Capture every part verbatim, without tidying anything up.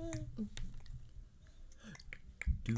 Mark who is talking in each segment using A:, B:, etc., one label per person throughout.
A: ドゥ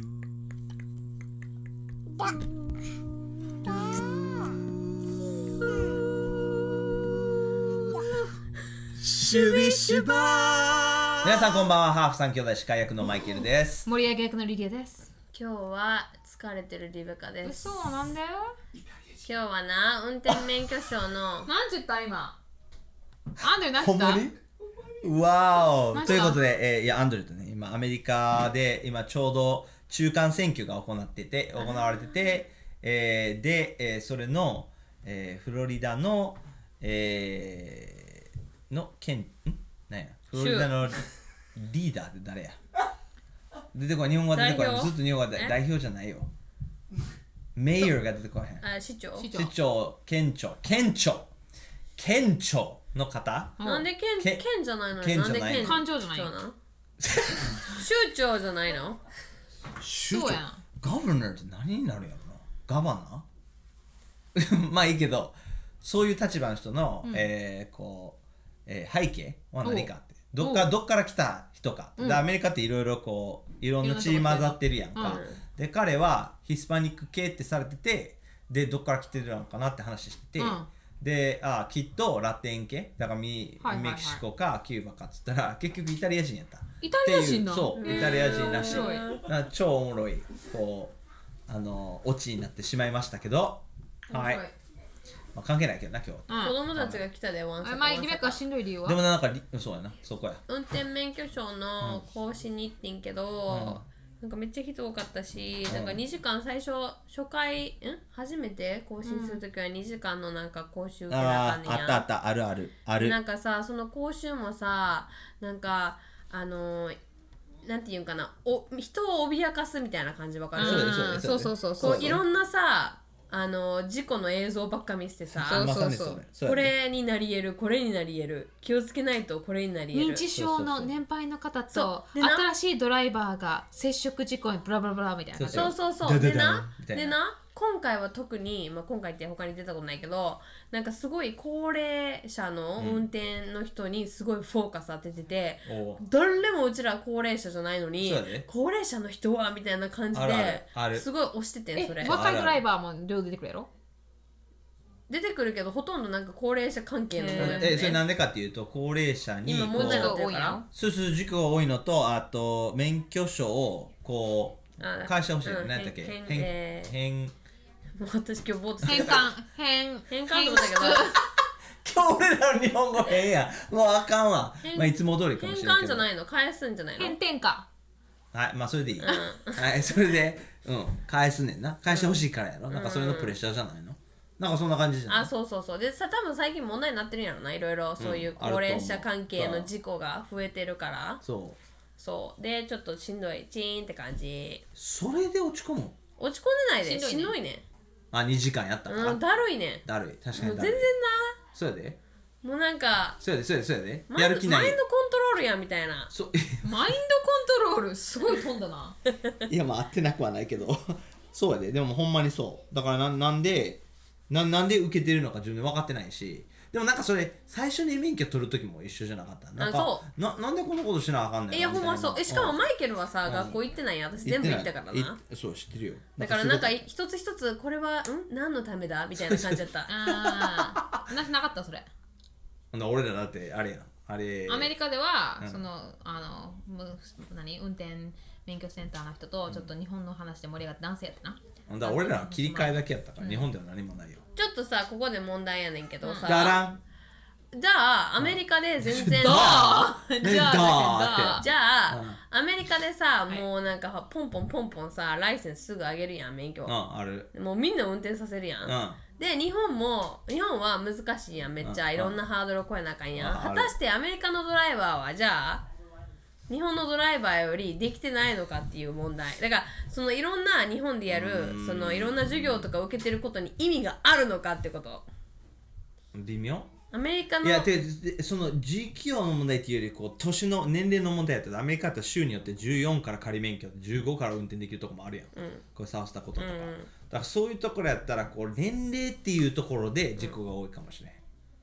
A: シュビシュバー。皆さんこんばんは。ハーフさん兄弟司会役のマイケルです。
B: 盛り上げ役のリリアです。
C: 今日は疲れてるリベカです。
B: そうなんだよ。
C: 今日はな、運転免許証の
B: 何て言った今。アンドリュー何て言った？
A: ほんまに？わーお。ということで、えー、いやアンドリューとね、今アメリカで今ちょうど中間選挙が行ってて行われてて、えー、で、えー、それの、えー、フロリダの、えーの県んなんやフロリダのリーダーって誰や出てこい。日本語が出てこい。ずっと日本語が代表じゃないよ。メイヤーが出てこへん。
C: あ市長
B: 市長
A: 市長県庁県庁県庁の方。
C: なんで県
A: け
C: 県じゃないのに
A: 県じゃないの
C: なんで県
B: 官庁じゃないの
C: なん州長じゃないの
A: 州長
B: そうやん。
A: ガバナーって何になるんやろな。ガバナーまあいいけど、そういう立場の人の、
B: うん
A: えー、こうえー、背景は何かってどっ
B: おう
A: かどっから来た人か、
B: うん
A: でアメリカっていろいろこういろんな血混ざってるやんか、
B: うん
A: で彼はヒスパニック系ってされてて、でどっから来てるのかなって話してて、
B: うん
A: であきっとラテン系だからミ、
B: はいはいはい
A: メキシコかキューバかっつったら結局イタリア人やった。
B: イタリア人なの？
A: そうイタリア人らしい。
B: へー
A: だから超おもろいこうあのオチになってしまいましたけど、はい、まあ、関係ないけどな今日。
C: 子供たちが来たでワンサカ
B: まあリベカ
C: ワンサカ
B: しんどい理由は
A: でもなんかりそうやなそこや。
C: 運転免許証の更新に行ってんけど、なんかめっちゃ人多かったし、なんかにじかん最初初回ん初めて更新するときはにじかんのなんか講習受けなあかんねんやん。
A: あーあったあったあるあるある。
C: なんかさその講習もさなんかあのー、なんていうんかなお人を脅かすみたいな感じわかる？
A: そうですそうです
B: そうそうそう
C: こ
B: そう
C: ういろんなさあの事故の映像ばっか見せてさ
B: そう
A: まさにそれそう
C: こ
A: やね。
C: れになり得るこれになり得る気をつけないとこれになり得る
B: 認知症の年配の方
C: そ
B: と
C: うでな
B: 新しいドライバーが接触事故にブラブラブラみたいな感じ。
C: そうそうそう
A: ダダダン
C: でな
A: みたいな
C: でな今回は特に、まあ、今回って他に出たことないけどなんかすごい高齢者の運転の人にすごいフォーカス当ててて、
A: おう
C: 誰もうちら高齢者じゃないのに
A: そうやで
C: 高齢者の人はみたいな感じ
A: あるある
C: で
A: ある
C: すごい押しててん
B: え
C: それ
B: 若いドライバーも両出てくるやろ？
C: 出てくるけどほとんどなんか高齢者関係のものやね
A: えそれなんでかっていうと高齢者に
C: 今
A: こ
C: 問題にな
A: う
C: ってるから
A: そうそう事故が多いのとあと免許証をこう
C: あ
A: 返してほしいの。
C: うん
A: 何やったっけ
C: 変
A: 変
C: えー
A: 変
C: もう私今日ボートして
B: 変換
C: るから
B: 変
C: 変換と思ったけど
A: 今日俺らの日本語変やもうあかんわ。
C: 変
A: まあいつも通りかも
C: 変
A: しれないけど
C: 換じゃないの返すんじゃないの
B: 変転化。
A: はいまあそれでいい、はいそれでうん返すねんな。返してほしいからやろ、なんかそれのプレッシャーじゃないの。なんかそんな感じじゃない。
C: あそうそうそうでさ多分最近問題になってるんやろないろいろそういう高齢者関係の事故が増えてるから
A: そう
C: そうでちょっとしんどいチーンって感じ
A: それで落ち込む。
C: 落ち込んでないでし
B: しんどいね
C: んどいね
A: あにじかんやったから、
C: うんだるいね
A: だるい確か
C: もう全然
A: にだるい。そうやで
C: なもうなんか
A: そうやでそうやでそうやで
C: マイン
A: やる気ない
C: マインドコントロールやみたいな
A: そう
B: マインドコントロールすごい飛んだな。
A: いやまあ合ってなくはないけどそうやででもほんまにそうだからななんでななんで受けてるのか自分で分かってないし、でもなんかそれ最初に免許取る時も一緒じゃなかった。なんか
C: あそ
A: ななんでこんなことしなあかんねん
C: いやほんまそうえしかも
A: 前
C: マイケルはさ学校行ってないやん私全部行ったからな
A: そう知ってるよ。
C: だからなんか
A: そういう
C: 一つ一つこれはん何のためだみたいな感じだった
B: ああななかったそれ。
A: ことほんなら俺らだってあれやんあれ
B: アメリカでは、
A: うん
B: そのあのむ何運転免許センターの人とちょっと日本の話で盛り上がって男性やってな。
A: ほんだら俺らは切り替えだけやったから、日本では何もないよ。
C: ちょっとさここで問題やねんけどさ
A: だらん
C: じゃあアメリカで全然
B: だー
A: ね
B: じゃあ
A: だーって
C: じゃあ、
A: うん
C: アメリカでさ、
B: い
C: もうなんかポンポンポンポンさライセンスすぐあげるやん免許、
A: うんある
C: もうみんな運転させるやん、
A: うん
C: で日本も日本は難しいやんめっちゃ
A: うん
C: いろんなハードルを超えなあかんやん、
A: うん
C: 果たしてアメリカのドライバーはじゃあ日本のドライバーよりできてないのかっていう問題だからそのいろんな日本でやる
A: うん
C: そのいろんな授業とか受けてることに意味があるのかってこと
A: 微妙
C: アメリカの
A: いやででその時期の問題っていうよりこう年の年齢の問題やったらアメリカって州によってじゅうよんから仮免許じゅうごから運転できるとこもあるやん、
C: うん
A: これサウスダコタとか、
C: うん
A: だからそういうところやったらこう年齢っていうところで事故が多いかもしれへん、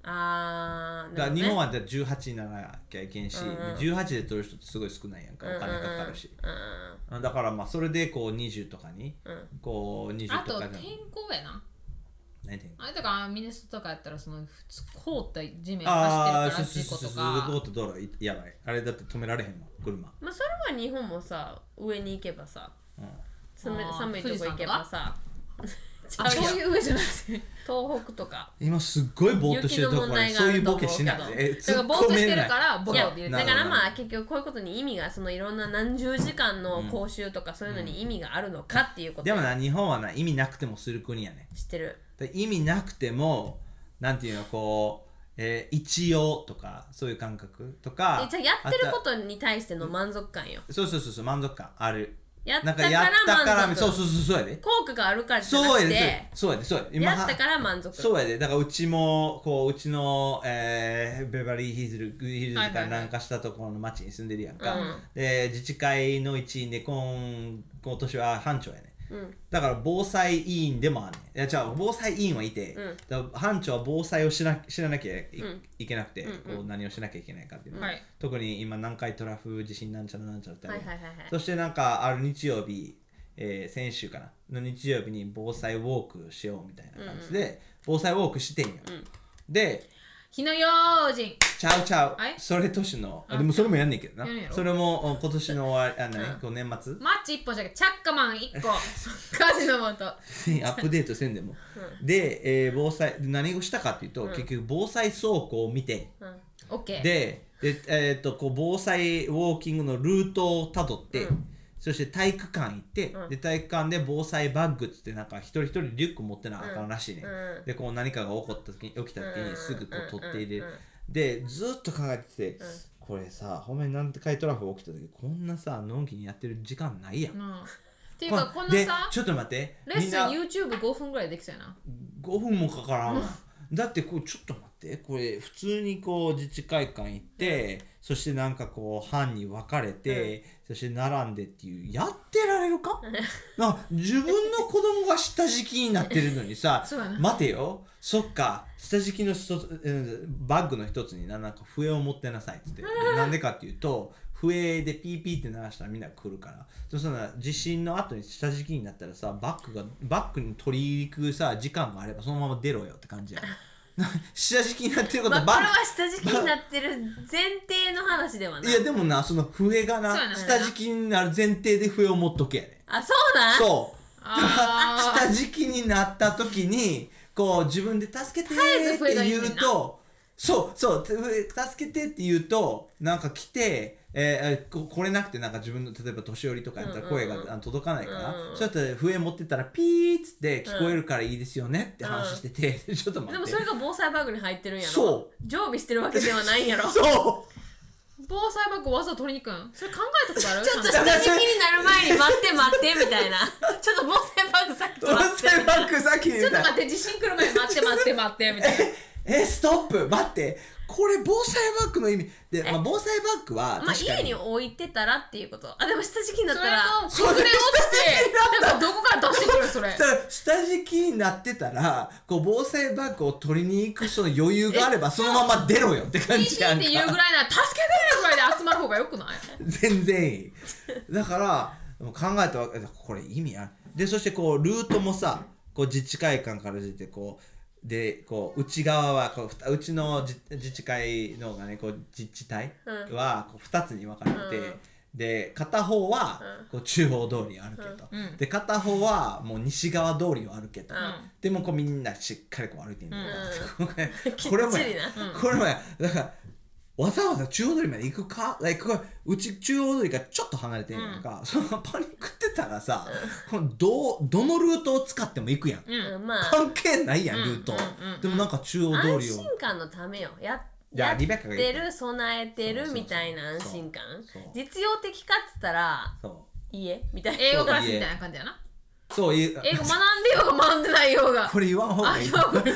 C: あー、
A: だから日本
C: は
A: はじゅうはちにならなきゃいけんし、
C: うんうん
A: じゅうはちで取る人ってすごい少ないやんか、お金かかるし、
C: うんうん
A: だからまあそれでこうにじゅうとかに、
C: うん
A: こうにじゅう
B: あと
A: とかじゃん
B: 天候やな。
A: 何天候
B: あれとかミネソタとかやったらその普通凍った地面
A: ああ、
B: 走ってるから事故と
A: そうそうそうそう、
B: か。
A: ゴート道路やばい。あれだって止められへんもん、車。
C: まあそれは日本もさ上に行けばさ、
A: うん、
C: つめ
B: あー
C: 寒いとこ行けばさ
B: あ、そういう上じゃなくて。
C: 東北とか
A: 今すっごいボーっとしてるところにそういうボケしない。え、
B: だからぼーっとしてるからボ
C: いや
B: ケって言うて
C: だからまあ結局こういうことに意味がそのいろんな何十時間の講習とかそういうのに意味があるのかっていうこと、
A: でもな、日本はな、意味なくてもする国やね。
C: 知ってる。
A: で意味なくても、なんていうの、こう、えー一応とか、そういう感覚とか。
C: えじゃあやってることに対しての満足感よ。
A: そうそうそうそう、満足感ある。
C: やったか
A: なんかやったからら、
C: 満足。
A: そうそうそう、そうやで。
C: 効果があるからじゃな
A: そうやで
C: くて、
A: そうやで、そうやで。今
C: やったから満足。
A: そうやで、だからうちもこううちの、えー、ベバリーヒルズヒルズから南下したところの町に住んでるやんか、
C: うん
A: で自治会の一員で今今年は班長やね、
C: うん
A: だから防災委員でもあんねん。いやじゃあ防災委員はいて、
C: うん
A: だから班長は防災を知ら知らなきゃい,、
C: うん
A: いけなくて、
C: うんうん
A: こう何をしなきゃいけないかっていうの、
B: はい
A: 特に今南海トラフ地震なんちゃらなんちゃらってある、
C: はいはいはいはい。
A: そしてなんかある日曜日、えー先週かなの日曜日に防災ウォークしようみたいな感じで、防災ウォークしてんよ、
C: うん
A: で
B: 火の用心。
A: ちゃうちゃう、
B: はい
A: それ年のあでもそれもやんねんけどな
B: やるんやろ
A: それもお今年の終わりあ何、こう年末
B: マッチ一本じゃけチャッカマン一個。カジノモト。
A: アップデートせんでも、で、えー防災何をしたかっていうと、結局防災倉庫を見て、
C: うん
B: オッケー。
A: でで、えー、っとこう防災ウォーキングのルートをたどって、
C: うん
A: そして体育館行って、
C: うん
A: で体育館で防災バッグっつってなんか一人一人リュック持ってなあかんらしいね、
C: うん
A: でこう何かが起こった時に起きた時にすぐこう取って入れる、
C: うんうん
A: でずっと考えてて、これさほんまになんてかいトラフが起きた時こんなさのんきにやってる時間ないやん、
B: うん。っていうかこの
A: で
B: さ
A: ちょっと待って
B: レッスン
A: みんな
B: YouTube ごふんぐらいできそうやな。
A: ごふんもかからんわだってこうちょっと待ってこれ普通にこう自治会館行って、そしてなんかこう班に分かれて、そして並んでっていうやってられるかな自分の子供が下敷きになってるのにさ
B: そうやな
A: 待てよそっか下敷きの一つうんバッグの一つにななんか笛を持ってなさいっつってでなんでかっていうと笛でピーピーって鳴らしたらみんな来るからそしたら地震の後に下敷きになったらさバッグがバッグに取り入りくさ時間があればそのまま出ろよって感じや下敷きになってること
C: まあ、
A: バッ
C: これは下敷きになってる前提の話ではない。
A: いやでもなその笛が
B: そうやな
A: な下敷きになる前提で笛を持っとけやね
C: あ、そうなん
A: そう
B: あ
A: 下敷きになった時にこう自分で助けてーって言うとそうそう助けてって言うとなんか来てえー、こ来れなくてなんか自分の例えば年寄りとかやったら声が、
C: うんうんうん
A: あの届かないから、
C: うんうん
A: そうやって笛持ってたらピーッつって聞こえるからいいですよねって話してて、ちょっと待って
C: でもそれが防災バッグに入ってるんやろ。
A: そう
C: 常備してるわけではないんやろ。
A: そう
B: 防災バッグわざと取りに行くんそれ考えたことある
C: ちょっと
B: ちゃん
C: 下敷きになる前に待って待ってみたいな。ちょっと防災バッグさっき取らせて。
A: 防災バッグさっきに言
B: ちょ
A: った
B: っと待って地震来る前に待って待って待ってみたいな
A: えストップ待ってこれ防災バッグの意味で、まあ、防災バッグは
C: まあ
A: 確かに、
C: 家に置いてたらっていうこと。あ、でも下敷きになっ
B: それ
C: たら。
B: と崩れ落ちてなんかどこから出してくるそれ
A: だから下敷きになってたらこう防災バッグを取りに行くその余裕があればそのまま出ろよって感
B: ピーピ
A: じやんか
B: ーって言うぐらいなら助けてぐらいで集まる方がよくない
A: 全然いいだから考えたわけこれ意味あるでそしてこうルートもさこう自治会館から出てこうでこう内側はこうふたうちの自自治会のがねこう自治体はこうふたつに分かれてて、
C: うん
A: で片方はこう中央通りを歩けと、
B: うん
A: で片方はもう西側通りを歩けと、
C: うん
A: でもこうみんなしっかりこう歩いてんだ
C: う
A: これこれもや
C: きっちりな
A: これもやだからわざわざ中央通りまで行くか、like、これうち中央通りがちょっと離れてんやんか、そのパニックってたらさ、このどうどのルートを使っても行くやん、
B: うん
C: うん、まあ
A: 関係ないやんルート、
B: うんうんうん
A: でもなんか中央通
C: 安
A: りを
C: 心感のためよ。や
A: いや
C: やっ
A: リベッカが言った
C: てる備えてる
A: そうそうそう
C: みたいな安心感
A: そうそう
C: 実用的かっつったら
A: そ
C: 家みたいな
B: 英語クラスみたいな感じやな
A: うそういう
B: 英語学んでようが学んでないようが
A: これ言わん方がいい
B: あ
A: これ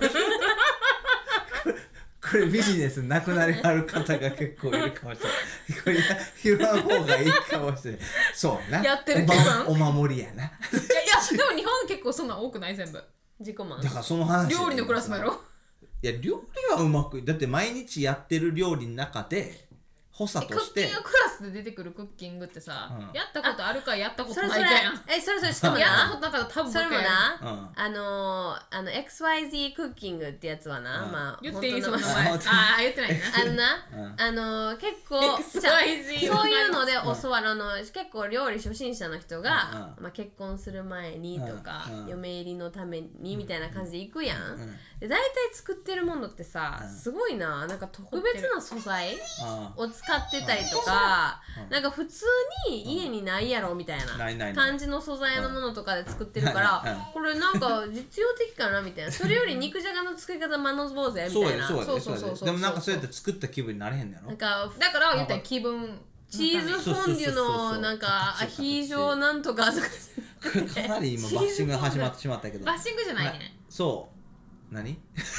A: これビジネスなくなりはる方が結構いるかもしれないこれ言わん方がいいかもしれないそうな
B: やってる
A: お
B: 気分
A: まお守りやない
B: やいやでも日本結構そんなん多くない全部
C: 自己満
A: だからその話
B: 料理のクラスもやろ
A: いや料理はうまくだって毎日やってる料理の中で補佐
B: ク
A: として
B: ッキングクラスで出てくるクッキングってさ、
A: うん
B: やったことあるかやったこと
C: それそれ
B: ないかやん。
C: えそれそれしかも
B: やったこ
C: な
B: となかったら多分
C: それも
B: 僕や
C: な、
A: うん
C: あのー、あの エックスワイゼックッキングってやつはな、
A: うん
C: まあ
B: 言っていいそ
C: 本当の
B: の名前。ああ言ってないな。
C: あのな、
A: うん
C: あのー、結構
B: エックスワイゼッ
C: じゃあそういうので教わるあの結構料理初心者の人が、
A: うん
C: まあ、結婚する前にとか、
A: うん
C: 嫁入りのためにみたいな感じで行くやん、
A: ん
C: で大体作ってるものってさ、
A: うん
C: すごいななんか特別な素材
A: あ
C: を使ってたりとか、
A: うん
C: なんか普通に家にないやろみたいな
A: ないないない
C: 感じの素材のものとかで作ってるから、
A: うんうん
C: これなんか実用的かなみたいなそれより肉じゃがの作り方学ぼうぜみ
A: そう
C: たいな
A: やそうやで
B: そうそうそうそう
A: でもなんかそうやって作った気分になれへんのやろ
C: なんか
B: だから言ったら気分。
C: チーズフォンデュのなんかアヒージョなんとかとか
A: かなり今バッシングが始まってしまったけど
B: バッシングじゃないね。
A: そう何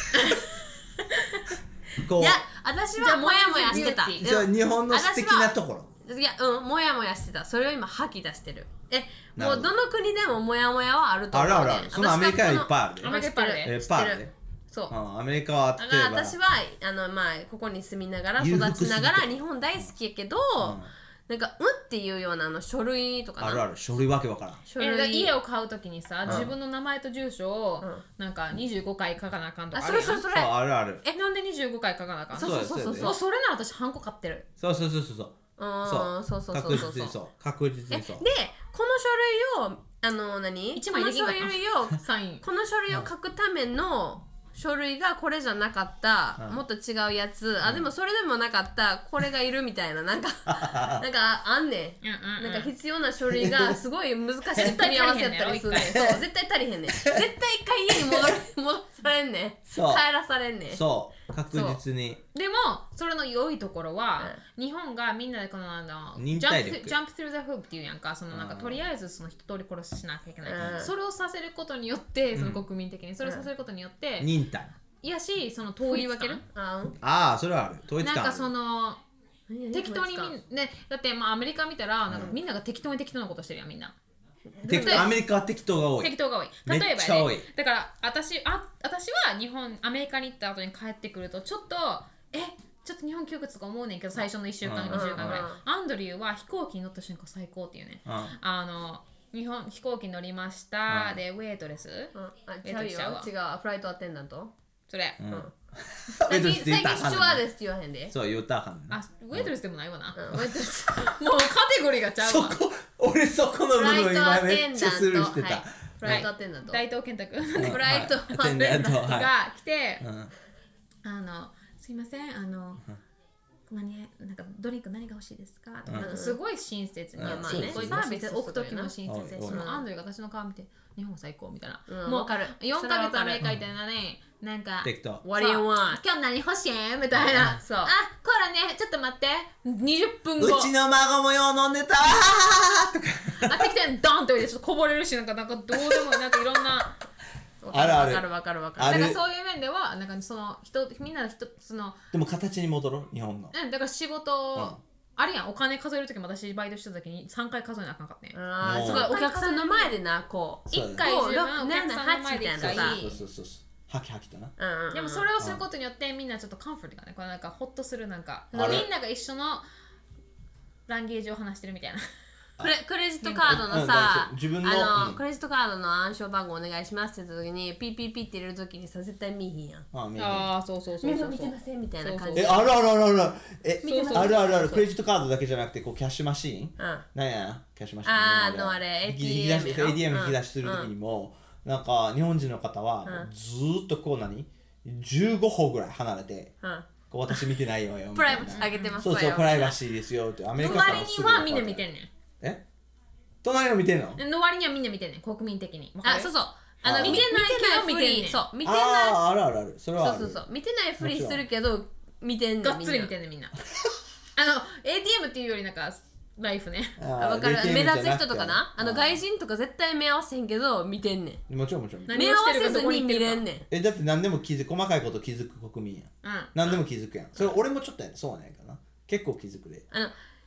A: こう
C: いや私はモヤモヤしてた
B: ジャパニーズビューティー
A: じゃあ日本の素敵なところ
C: いやうんモヤモヤしてたそれを今吐き出してるえ
A: なるほど
C: もうどの国でもモヤモヤはあると思う、ね、
A: あるあるあるそのアメリカはいっぱいあるで
B: アメリカいっぱいあるで
A: いっぱいあるで
C: そう
A: うんアメリカは
C: だ
A: 例えば
C: から私はあの、まあ、ここに住みながら育
A: 裕福すぎて
C: ちながら日本大好きやけど、
A: ん
C: なんか「うん」っていうようなあの書類とかな
A: あるある書類わけわからん
C: 書
B: えだから
C: 類
B: 家を買うときにさ、
A: ん
B: 自分の名前と住所を
C: ん
B: なんかにじゅうごかい書かなあかんとか
C: あ
B: あるやん。
C: それそれそれ
A: そうあるある
B: えなんでにじゅうごかい書かなあかん
C: そうそうそうそう
A: そう
B: もうそれなら私ハンコ買ってる。
A: そうそうそうそうそう
C: うん
A: そう
C: そうそうそう
A: 確
C: そう
A: 実にそう確実
C: えで
A: にそう
C: この書類をあの何
B: 一枚できんかった
C: この書類を
B: サイン。
C: この書類を書くための書類がこれじゃなかった、
A: うん
C: もっと違うやつ、あでもそれでもなかったこれがいるみたいななんかなんかあんねん、
B: うんうんうん
C: なんか必要な書類がすごい難しい組み合わせやったりするねんそう絶対足りへんねん絶対一回家に戻る戻されんねん
A: そう
C: 帰らされんねん
A: そう確実に
B: でもそれの良いところは、日本がみんなでこのあの
A: 忍耐力
B: ジャンプ through the hoop っていうやんかそのなんか
A: うん
B: とりあえずその一通り殺しなきゃいけない、
C: うん
B: それをさせることによってその国民的にそれをさせることによって、
A: 忍耐
B: いやしその統一感
C: 振り分けるあうん
A: ああそれはある統一感ある
B: なんかその
C: 何
B: 適当に
C: 統一感
B: みんねだってまあアメリカ見たらなんかみんなが適当に適当なことしてるやんみんな
A: 適当アメリカは適当が多い
B: 適当が多い例えば
A: めっちゃ多い
B: ねだから私あ私は日本アメリカに行った後に帰ってくるとちょっとえちょっと日本窮屈とか思うねんけど最初のいっしゅうかん
A: うん
B: にしゅうかんぐらい
C: うん
B: アンドリューは飛行機に乗った瞬間最高っていうね
A: うん
B: あの日本飛行機乗りました、
A: うん
B: でウェイトレス
C: うんあ
B: えっ
C: 違うよ
B: としちゃうわ
C: 違うフライトアテンダント
B: それ、
A: うん
C: うん
A: ウェイトレ
C: 最近最
A: スって言ったらあかんねん
C: 近スチュワーデスって言わへんで
A: そう言ったらあかんねん
B: あウェイトレスでもないわな、
C: うんウェイトレス
B: もうカテゴリーがちゃうわ
A: そこ俺そこの部
C: フライ
A: 分
C: トア
A: 今めっちゃ
C: テンダント
A: スルーしてた、
C: はいフライトアテンダント
B: 大東健太君
C: フライト
A: はいアテンダントはい
B: が来て、
A: うん
B: あのすいませんあの、何なんかドリンク何が欲しいですかとか、なんかすごい親切に、
A: うん
B: まあ
C: そうですね
B: こういうサービス置く時も親切
A: うん
B: でそのアンドリューが私の顔見て日本最高みたいな、もう
C: うんわかる
B: よんかげつアメリカ
C: それ
B: 行ってのねなんか
A: 適当
C: What do you
B: そう
C: want?
B: 今日何欲しいみたいな、
C: そう
B: あこれねちょっと待ってにじゅっぷんご
A: うちの孫もよう飲んでたわーとか
B: あってきてドンって置いてちょっとこぼれるしなんかなんかどうでもなんかいろんな
A: あるある
C: わかるわかるわかる
A: ある
B: だからそういう面ではなんかその人みんなの人その
A: でも形に戻ろう日本の
B: うんだから仕事、
A: うん
B: あれやんお金数える時も私バイトしてた時にさんかい数えなあかんかったね、
C: あー
A: もう
C: すごいお客さんの前でなこう
A: そう
B: 一回
C: こう
B: 自分お客さんの前で一
C: ろくななはちみたいな
B: 回
C: さ
A: そうそうそうそうハキハキとな
C: うんうんうん
B: でもそれをすることによってみんなちょっとカンフォートがねこれなんかホッとするなんかみ
A: あれ
B: んなが一緒のランゲージを話してるみたいな
C: クレクレジットカードの
A: うん
C: さ、
A: うん自分の
C: あの、
A: うん
C: クレジットカードの暗証番号お願いしますって言った時にピーピーピーって入れる時にさ絶対見えへんやん
A: あ見えへん
B: ああそうそうそう
C: みん
B: そう
C: な見てませんみたいな感じ
A: えあるあるあるあるえ
B: 見てます
A: あるあるあるクレジットカードだけじゃなくてこうキャッシュマシーン
C: うん
A: なんやキャッシュマシーン
C: あー
A: 今までは
C: あのあれ
A: 引き引き出し
C: エーティーエム
A: エーティーエム
C: よ
A: 引き出しする時にもなんか日本人の方は
C: うん
A: ずーっとこう何じゅうご歩ぐらい離れて
C: うん
A: こう私見てないよよみ
C: プライバ
A: たいな
C: シー上げてます
A: そうそうプライバ
C: シ
B: ー
A: シーですよってアメリカ
B: 隣にはみんな見てんね
A: え隣の見てんの
B: んの割にはみんな見てんねん国民的に
C: あそうそうあの
A: あー
C: 見てないけど
B: 見てないけど見てんねん
C: ふりそう見てない
A: あああるあるあるそれはある
C: そうそうそう見てないふりするけど見てんねん
B: がっつり見てんねんみんなあの エーティーエム っていうよりなんかライフね
A: あー
C: わかる
A: エーティーエム
C: 目
A: じゃなくて
C: 立つ人とかなあの
A: あー
C: 外人とか絶対目合わせへんけど見てんねん
A: もちろんもちろん
B: 何
C: 目合わせず
B: どこ
C: に見
B: 行ってるか
C: れんねん
A: えだって何でも気づく細かいこと気づく国民やん
B: うん
A: 何でも気づくやんそれ俺もちょっとやねそうなんやかな結構気づくで
C: あの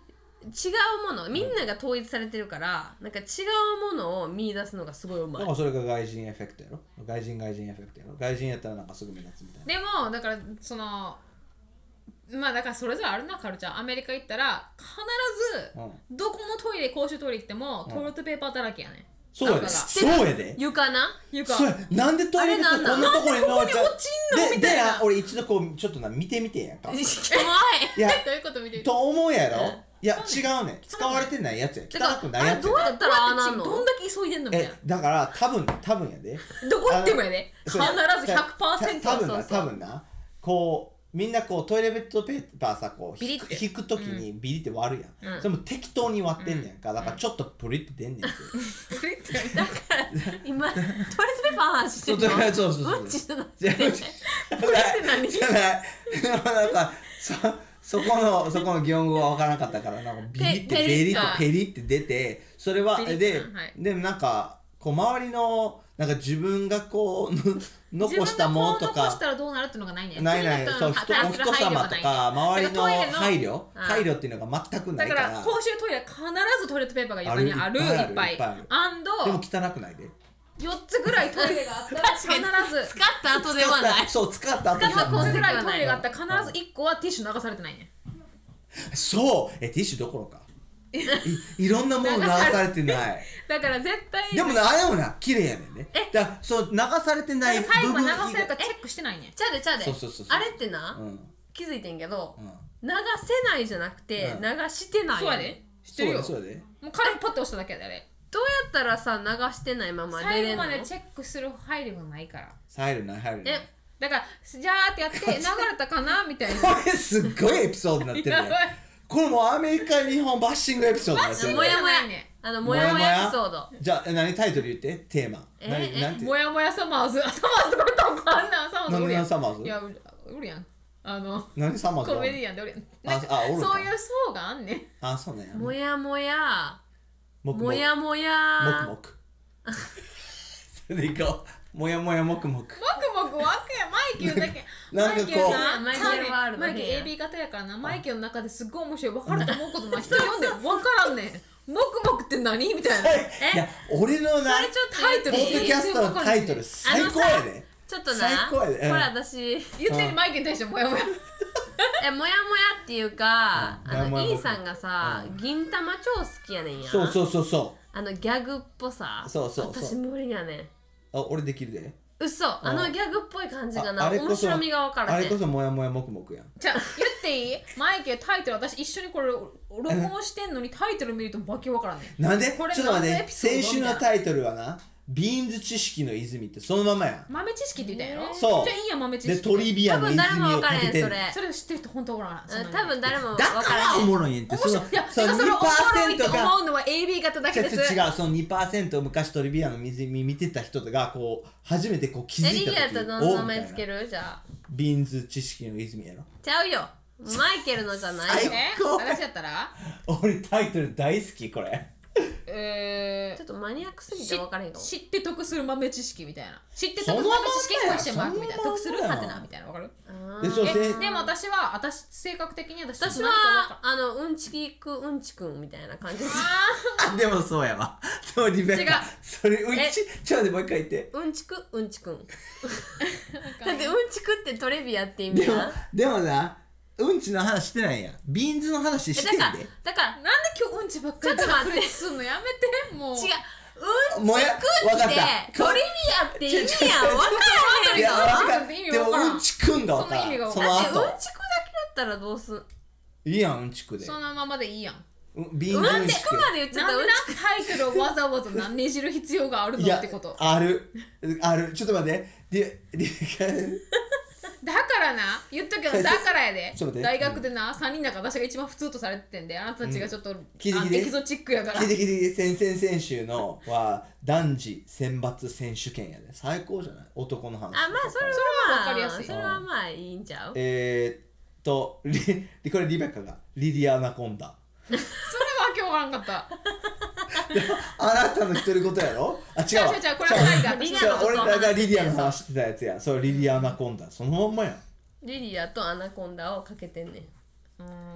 C: うものみんなが統一されてるから、なんか違うものを見出すのがすごいうまい。
A: だからそれが外人エフェクトやろ。外人外人エフェクトやろ。外人やったらなんかすぐ目立つみたいな。
B: でもだからそのまあだからそれぞれあるなカルチャー。アメリカ行ったら必ずどこのトイレ公衆トイレ行ってもトイレットペーパーだらけやね。
A: そうやで。そうやで。
C: 床な
B: 床。
A: そうや。なんでトイレットこんなところに
B: ここに落ちんのみたいな。
A: で、俺一度こうちょっとな見てみてやんか。
C: 怖い。
A: いや
B: どういうこと見てみて。
A: と思うやろ。いや違うね。使われてないやつや。汚くないやつや。
C: どうやったらああなんの？
B: どんだけ急いでんのみたいな。
A: えだから多分多分やで。
B: どこ行ってもやで。必ず ひゃくパーセント。
A: 多分な多分な。こうみんなこうトイレットペーパーさこう
C: ビリって
A: 引くときにビリって割るやん、
C: うん、
A: それも適当に割ってんねんか、だからちょっとプリって出んねんて、
B: プリって
C: だから今トイレットペーパーの話してるの？
A: そうそうそう
C: うんちしてな
A: じゃないじゃないなんかそそこのそこの擬音語が分からなかったからなんかビリってペリってペリって出てそれはで、はい、でもなんかこう周りのなんか自分がこう残したものとか
B: 残したらどうなるっていうのがないね。
A: ないないそうお人様とか周りの配慮配慮っていうのが全くないから。
B: だから公衆トイレ必ずトイレットペーパーが床にあるいっぱい。アンド
A: でも汚くないで。
B: よっつぐらいトイレがあったら必ず
C: 使った後ではない。
A: そう使った後で
B: はない。よっつぐらいトイレがあったら必ずいっこはティッシュ流されてないね。
A: そうえティッシュどころか。い, いろんなもの流されてない
B: だから絶対
A: でもねあれもな綺麗やねんねだからそう流されてない部分
B: 最後流されたかチェックしてないね
C: ちゃうでちゃうで
A: そうそうそう
C: あれってな、うん、気づいてんけど、うん、流せないじゃなくて、うん、流してない
B: そうやで知ってるよ
A: そうやで
B: もう軽くポッと押しただけやであれ
C: どうやったらさ流してないまま出れんの
B: 最後までチェックする配慮がないから
A: 入るない入るない
B: だからじゃーってやって流れたかなみたいな
A: これすっごいエピソードになってるねこれもうアメリカ日本バッシングエピソードだよ
C: もやもやあのもやもやエピソード
A: じゃあ何タイトル言ってテーマ
B: えー、もやもやサマーズサマーズこれとこあんなサマーズ
A: 何サマーズ
B: いやおるやんあの
A: 何サマーズ
B: コメディアンでおるやん
A: ああおる
B: そういう層があんねん
A: あそうね
C: もやもや
A: も
C: もやもや
A: もくもくそれでいこうもやもやもくもくも
B: くもくわけやマイケルだけ
A: なんかこ
C: うマイケルワールド
B: マイケル エービー 型やからなマイケルの中ですっごい面白い分かると思うことない人読んで分からんねんもくもくって何みたいなえ
A: いや俺のな
C: それちょっとタイトル
A: ポッドキャストのタイトル最高やで
C: ちょっとな
A: 最高やで
C: これ私
B: 言ってるマイケルに対してもやもや
C: えもやもやっていうか、うん、あのイーさんがさ、うん、銀玉超好きやねんや
A: そうそうそうそう
C: あのギャグっぽさ
A: そうそうそう
C: 私無理やねん
A: あ俺できるで
C: 嘘あのギャグっぽい感じがな面白みが分からへん
A: あれこそもやもやもくもくやん
B: じゃあ言っていいマイケルタイトル私一緒にこれ録音してんのにタイトル見るとバキ分からんねん
A: なんでこれちょっと待って先週のタイトルはなビーンズ知識の泉ってそのままや
B: 豆知識って言ったんやろ
A: そう
B: じゃあいいや豆知識
A: でトリビアの泉をかけて
C: それ
B: それ知ってる人本当おらん
C: 多分誰も分
A: からんだからおもろいんって
B: 面白いいやだからそれおもろいって思うのは エービー 型だけです
A: 違うその にパーセント 昔トリビアの泉見てた人がこう初めてこう気づいた時
C: エリビアとどの名前つけるじゃあ
A: ビーンズ知識の泉やろ
C: ちゃうよマイケルのじゃないよ
B: え私やったら
A: 俺タイトル大好きこれ
B: えー、
C: ちょっとマニアックすぎて分からへんかも
B: 知って得する豆知識みたいな知って得する豆知識クエスチョンマークみたいな得するハテナみたいな分かる
A: で, そう
B: えでも私は私性格的に私
C: 私はあのうんちきくうんちくんみたいな感じです
A: あでもそうやわそうリベカそれうんちちょっともう一回言って
C: うんちくうんちくんだってうんちくってトレビアって意味や
A: でもなうんちの話してないやんビーンズの話してんで
C: だからだから
B: なんで今日うんちばっかり
C: ちょっと待って
B: すんのやめてもう
C: 違ううんちくってトリビアって意味やん分からへん
A: いや分かるでもうんちくんが分からん
C: その後うんちくだけだったらどうすん
A: いいやんうんちくで
B: そのままでいいやん
A: ビーンズ
C: うんちくまで言っちゃった
B: なんでタイトルをわざわざなねじる必要があるのってこと
A: あるあるちょっと待ってリリ
B: だからな言っとくけどだからやで大学でな、うん、さんにんだから私が一番普通とされてんであなたたちがちょっと、うん、エキゾチックやから
A: 聞いて聞いて先々先週のは男児選抜選手権やで最高じゃない男の話あ
C: まあそれは分かりやすいそれはまあいいんちゃう
A: えー、っとリこれリベカがリディアナコンダ
B: それは今日わからんかった
A: あなたの言ってることやろあ違うわ
B: 違う違うこれはないが
C: リディアの
A: 俺らがリディアの話してたやつやそうリディアナコンダそのまんまやん
C: リディアとアナコンダをかけてんねん
B: うーん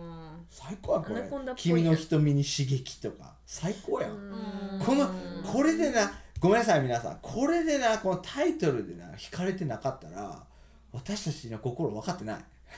A: 最高やんこれ
C: アナコンダっぽい
A: 君の瞳に刺激とか最高やん
C: うん
A: このこれでなごめんなさい皆さんこれでなこのタイトルでな惹かれてなかったら私たちの心分かってない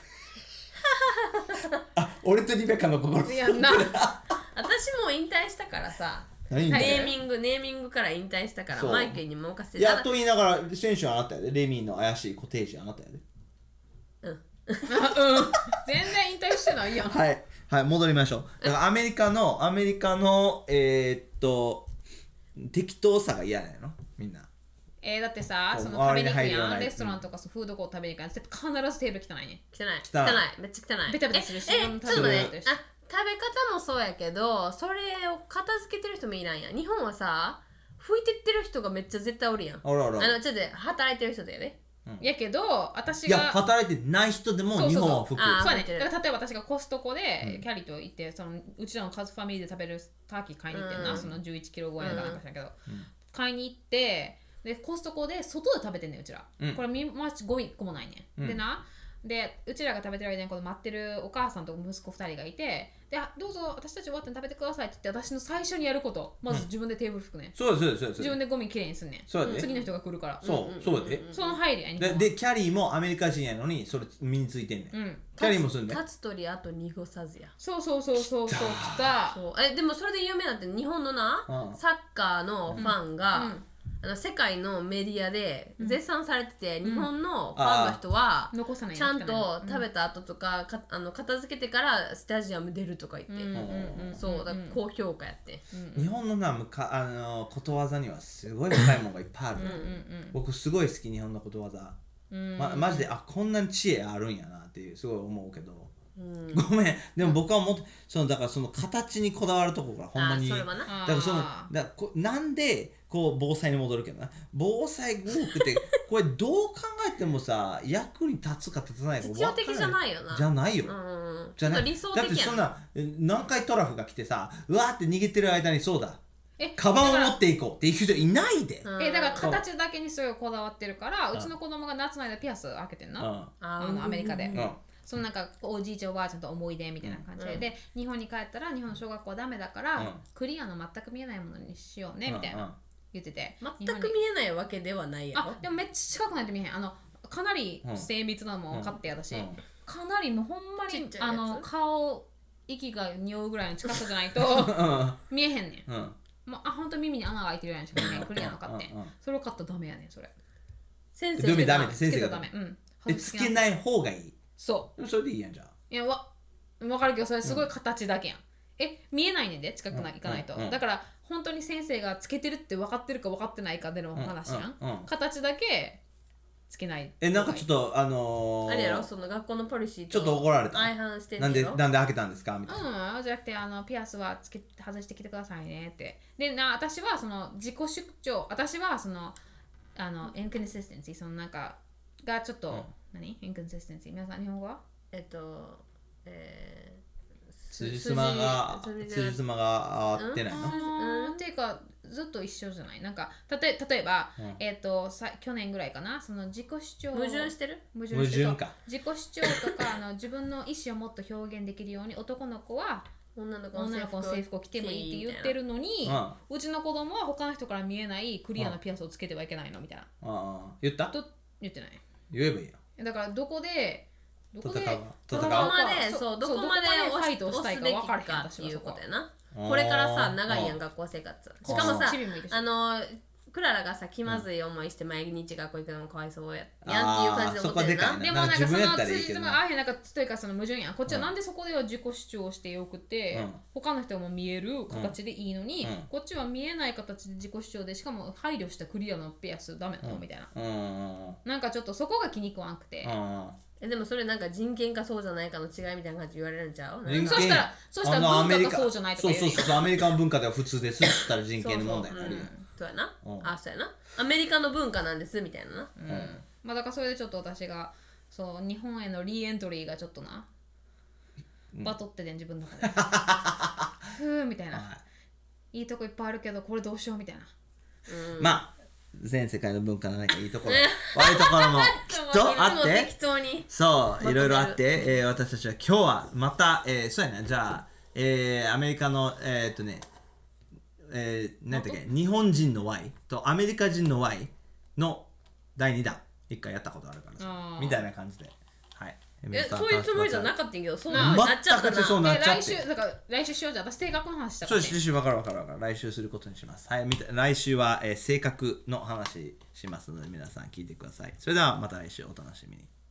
A: あ俺とリベカの心
B: いやな
C: 私も引退したからさ
A: 何
C: ネ
A: ね
C: ーミングネーミングから引退したから
A: そう
C: マイケルに任せて
A: やっと言いながら選手はあなたやでレミーの怪しいコテージあなたやで
B: 全然引退してないやん。
A: はいはい戻りましょうだからアメリカのアメリカのえー、っと適当さが嫌なのみんな
B: えー、だってさ、
A: こう
B: その食べに行く
A: 周りに入るような
B: やん、レストランとかそうフードコート食べに行くやん、必ずテーブル汚いね。
C: 汚い
A: 汚い
C: 汚いめっちゃ汚い
B: ベタベタするし
C: ええ
B: いろんな
C: ちょっと待っ
B: 食べ方
C: てあ食べ方もそうやけどそれを片付けてる人もいないやん日本はさ拭いてってる人がめっちゃ絶対おるやん
A: あらあら
C: あのちょっと働いてる人だよね
B: やけど、私
A: いや
B: が
A: 働いてない人でも日本は服
B: そうやね。
C: あー
B: だから例えば私がコストコでキャリーと行ってそのうちらの家族ファミリーで食べるターキー買いに行ってんな、
C: うん
B: そのじゅういちキロ超えかなんかしたけど、買いに行ってでコストコで外で食べてんねんうちら、
A: うん
B: これみまちごいっこもないね、
A: うん
B: でなでうちらが食べてる間にこの待ってるお母さんと息子ふたりがいてであどうぞ私たち終わって食べてくださいって言って私の最初にやることまず自分でテーブル拭くね、
A: そうですそうですそうです
B: 自分でゴミきれいにすんねん
A: そうやで
B: 次の人が来るから
A: そうそうやで
B: その配慮や日本は
A: ででキャリーもアメリカ人やのにそれ身についてんねん、
B: うん
A: キャリーもすんねん
C: 立つ鳥あと濁さずや
B: そうそうそうそうそう来た
C: そうえでもそれで有名なんて日本のな、
A: うん
C: サッカーのファンが、
B: うん
C: あの世界のメディアで絶賛されてて、日本のファンの人は、
B: 残さない
C: ちゃんと食べた後とか、かあの片付けてからスタジアム出るとか言って、
B: うんうんうん
C: そうだから高評価やって、
A: 日本のなむかあのことわざにはすごい深いものがいっぱいある、僕すごい好き日本のことわざ、ま、マジであこんなに知恵あるんやなっていうすごい思うけど、ごめんでも僕はもっとそのだからその形にこだわるところがほんまに
C: あそれはな
A: だからその
B: あー
A: だこなんでこう防災に戻るけどな防災グループってこれどう考えてもさ役に立つか立たないか分から
C: 必要的じゃないよな
A: じゃないよ、
C: うん
A: じゃない
C: ちょっと理想
A: だっ
C: 的やな
A: てそんなえ南海トラフが来てさうわーって逃げてる間にそうだ
B: え
A: カバンを
B: だから
A: 持っていこうっていう人いないで、
C: うん
B: えだから形だけにすごいこだわってるからうちの子供が夏の間ピアス開けてんな、
A: うん
C: あ
B: あのアメリカで、
A: うん
B: そのなんかおじいちゃんおばあちゃんと思い出みたいな感じで、
C: うん
B: で日本に帰ったら日本の小学校はダメだから、
A: うん
B: クリアの全く見えないものにしようねみたい
A: うんうん
B: な言ってて、
C: 全
B: 日本に
C: く見えないわけではないやろ
B: あでもめっちゃ近くないと見えへんあのかなり精密なのも分かってやだし、
A: うん
B: かなりもうほんまに
C: ちっちゃいやつ
B: あの顔息が匂うぐらいの近さじゃないと
A: うん
B: 見えへんねん、
A: うん
B: まあ、ほんと耳に穴が開いてるやんしか見えへんクリアの買って
A: うんうん
B: それを買ったらダメやねんそれ
C: 先
A: ダメダメって
B: つけた
A: 先生が
B: らダメうん
A: えつけない方がいい
B: そ
A: でもそれでいいやんじゃあ
B: ういやわ分かるけどそれすごい形だけやん、え見えないねんで近くない行かないと、
A: うんうん
B: だから本当に先生がつけてるって分かってるか分かってないかでの話やん、
A: うんうんうん
B: 形だけつけない
A: えなんかちょっとあのー、
C: あれやろその学校のポリシーと
A: ちょっと怒られた
C: 相反してん
A: なんで
C: ねやろ
A: なんで開けたんですかみたいな、
B: うん、じゃなくてあのピアスはつけ外してきてくださいねってでな私はその自己主張私はそのあのインコンシステンシーそのなんかがちょっと、
A: うん
B: 何インコンシステンシー皆さん日本語は
C: えっとえー
A: 辻褄が
C: 辻
A: 辻褄が合ってないの、
B: あのーっていうかずっと一緒じゃないなんかたとえ例えば、
A: うん
B: えっ、とさ去年ぐらいかなその自己主張
C: 矛盾してる
B: 矛盾して
A: 矛盾か
B: そう自己主張とかあの自分の意思をもっと表現できるように男の子は
C: 女の子
B: 女の子の制服を着てもいいって言ってるのに、うちの子供は他の人から見えないクリアなピアスをつけてはいけないのみたいな、
A: ああ言った
B: と言ってない
A: 言えばいいや
B: だからどこでどこで
A: 戦う戦う
C: どこまで
B: そ
C: そうどこまで
B: ファイトをしたいか分からへん
C: 押すべきか
B: 私はそこ
C: っていうことやなこれからさ長いやん
A: うん
C: 学校生活しかもさ
B: チビもいるし
C: あのクララがさ気まずい思いして毎日学校行くのもかわいそうややんっていう感じで思ってるな
A: あーそこでかい
B: でもなんかそ
A: 自分やっ
B: の
A: たらいいけど
B: つじつまがああへんなんかというかその矛盾やんこっちはなんでそこでは自己主張してよくて、
A: うん
B: 他の人も見える形でいいのに、
A: うん
B: こっちは見えない形で自己主張でしかも配慮したクリアのピアスダメなの、みたいな
A: うんうんうん
B: なんかちょっとそこが気に食わんくて、
A: うん
C: えでもそれなんか人権かそうじゃないかの違いみたいな感じ言われるんちゃう
A: 人権
B: そしたらそしたら
A: あのアメリカ
B: 文化がそうじゃないとか言う
A: そうそうそうアメリカの文化では普通ですっつったら人権の問題になるよ
C: そうやな、
A: うん
C: あそうやなアメリカの文化なんですみたいなな、
B: うんまあだからそれでちょっと私がそう日本へのリエントリーがちょっとな、バトってて自分の中でふーみたいな、
A: はい
B: いいとこいっぱいあるけどこれどうしようみたいな
A: まあ全世界の文化の中いいところ悪いところもきっとあって
C: 適当に
A: そういろいろあって、えー、私たちは今日はまた、えー、そうやなじゃあ、えー、アメリカのえー、っとねえー、なんだっけ日本人の Y とアメリカ人の Y のだいにだん一回やったことあるからさみたいな感じではい
C: えそういうつもりじゃなかったんけどそうなっちゃったな
A: そうなっちゃって
B: 来週だから来週しようじゃん私性格の話したから、ね、
A: そう来週分かる分かる分かる来週することにしますはいみた来週は、えー、性格の話しますので皆さん聞いてくださいそれではまた来週お楽しみに